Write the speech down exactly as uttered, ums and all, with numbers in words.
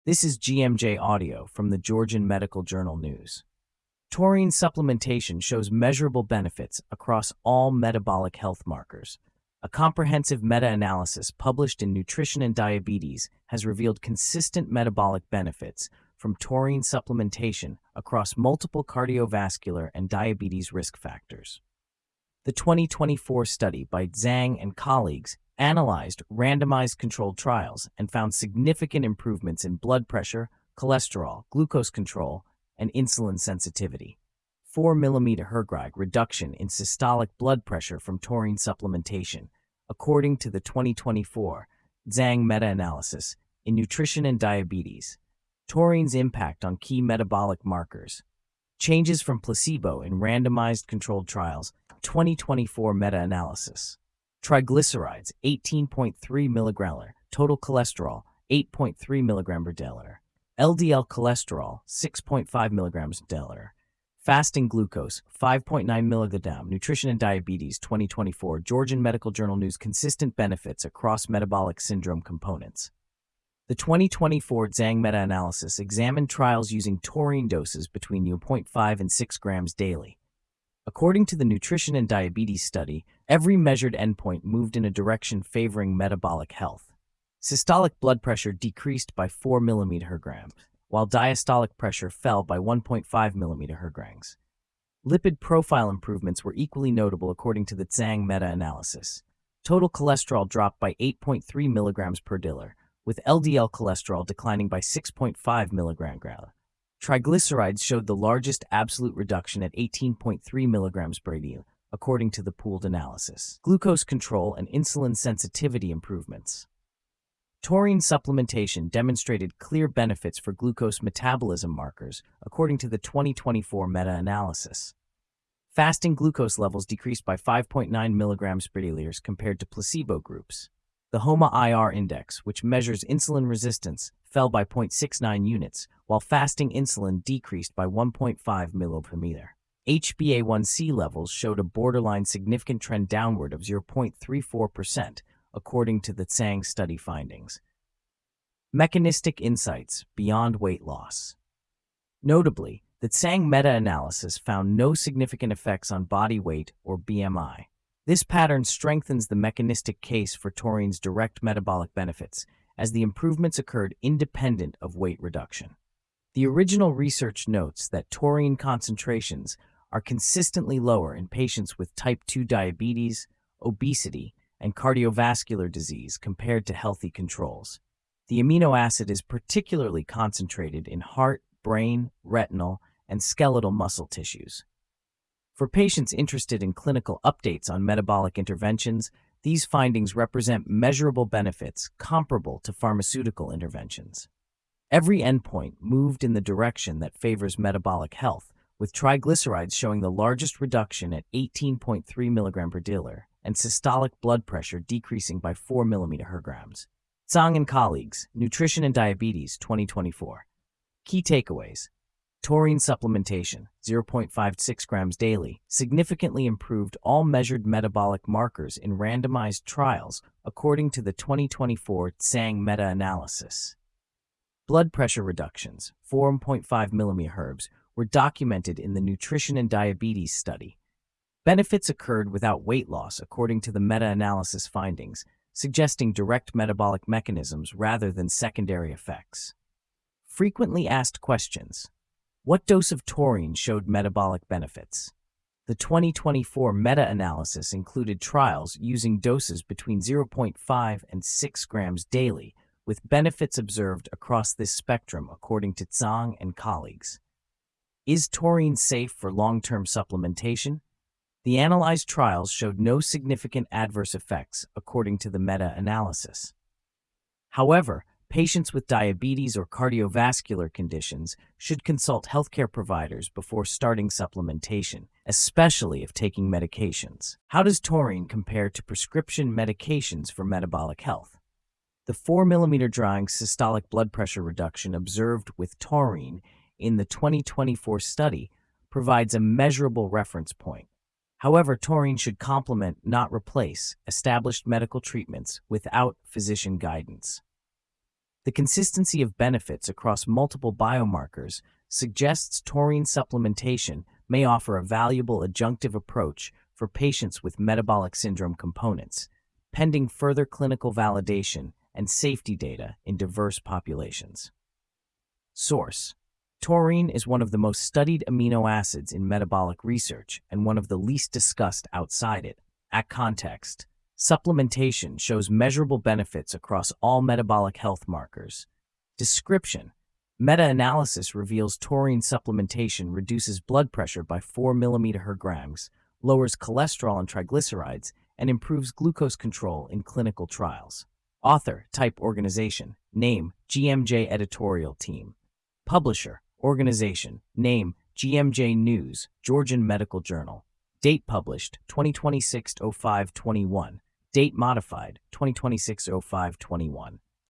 This is G M J Audio from the Georgian Medical Journal News. Taurine supplementation shows measurable benefits across all metabolic health markers. A comprehensive meta-analysis published in Nutrition and Diabetes has revealed consistent metabolic benefits from taurine supplementation across multiple cardiovascular and diabetes risk factors. The twenty twenty-four study by Zhang and colleagues analyzed randomized controlled trials and found significant improvements in blood pressure, cholesterol, glucose control, and insulin sensitivity. four millimeter Hg reduction in systolic blood pressure from taurine supplementation, according to the twenty twenty-four Zhang meta-analysis in Nutrition and Diabetes. Taurine's impact on key metabolic markers. Changes from placebo in randomized controlled trials, twenty twenty-four meta-analysis. Triglycerides, eighteen point three milligrams, total cholesterol, eight point three milligrams per deciliter, L D L cholesterol, six point five milligrams per deciliter, fasting glucose, five point nine milligrams. Nutrition and Diabetes twenty twenty-four Georgian Medical Journal News. Consistent benefits across metabolic syndrome components. The twenty twenty-four Zhang meta-analysis examined trials using taurine doses between zero point five and six grams daily. According to the Nutrition and Diabetes study, every measured endpoint moved in a direction favoring metabolic health. Systolic blood pressure decreased by four millimeter Hg, while diastolic pressure fell by one point five millimeter Hg. Lipid profile improvements were equally notable according to the Zhang meta-analysis. Total cholesterol dropped by eight point three milligrams per deciliter, with L D L cholesterol declining by six point five milligrams. Triglycerides showed the largest absolute reduction at eighteen point three milligrams per deciliter, according to the pooled analysis. Glucose control and insulin sensitivity improvements. Taurine supplementation demonstrated clear benefits for glucose metabolism markers, according to the twenty twenty-four meta-analysis. Fasting glucose levels decreased by five point nine milligrams per deciliter compared to placebo groups. The HOMA I R index, which measures insulin resistance, fell by zero point six nine units, while fasting insulin decreased by one point five milligrams per meter. H b A one C levels showed a borderline significant trend downward of zero point three four percent, according to the Zhang study findings. Mechanistic insights beyond weight loss. Notably, the Zhang meta-analysis found no significant effects on body weight or B M I. This pattern strengthens the mechanistic case for taurine's direct metabolic benefits, as the improvements occurred independent of weight reduction. The original research notes that taurine concentrations are consistently lower in patients with type two diabetes, obesity, and cardiovascular disease compared to healthy controls. The amino acid is particularly concentrated in heart, brain, retinal, and skeletal muscle tissues. For patients interested in clinical updates on metabolic interventions, these findings represent measurable benefits comparable to pharmaceutical interventions. Every endpoint moved in the direction that favors metabolic health, with triglycerides showing the largest reduction at eighteen point three milligrams per deciliter and systolic blood pressure decreasing by four millimeter Hg. Zhang and colleagues, Nutrition and Diabetes twenty twenty-four. Key takeaways. Taurine supplementation, zero point five six grams daily, significantly improved all measured metabolic markers in randomized trials, according to the twenty twenty-four Zhang meta-analysis. Blood pressure reductions, four point five millimeter Hg, were documented in the Nutrition and Diabetes study. Benefits occurred without weight loss, according to the meta-analysis findings, suggesting direct metabolic mechanisms rather than secondary effects. Frequently asked questions. What dose of taurine showed metabolic benefits? The twenty twenty-four meta-analysis included trials using doses between zero point five and six grams daily, with benefits observed across this spectrum according to Zhang and colleagues. Is taurine safe for long-term supplementation? The analyzed trials showed no significant adverse effects according to the meta-analysis. However, patients with diabetes or cardiovascular conditions should consult healthcare providers before starting supplementation, especially if taking medications. How does taurine compare to prescription medications for metabolic health? The four millimeter drawing systolic blood pressure reduction observed with taurine in the twenty twenty-four study provides a measurable reference point. However, taurine should complement, not replace, established medical treatments without physician guidance. The consistency of benefits across multiple biomarkers suggests taurine supplementation may offer a valuable adjunctive approach for patients with metabolic syndrome components, pending further clinical validation and safety data in diverse populations. Source: Taurine is one of the most studied amino acids in metabolic research and one of the least discussed outside it. At context: supplementation shows measurable benefits across all metabolic health markers. Description: meta-analysis reveals taurine supplementation reduces blood pressure by four milliliters, lowers cholesterol and triglycerides, and improves glucose control in clinical trials. Author, type, organization, name, G M J editorial team. Publisher, organization, name, G M J News, Georgian Medical Journal. Date published, twenty twenty-six oh five twenty-one. Date modified, twenty twenty-six oh five twenty-one.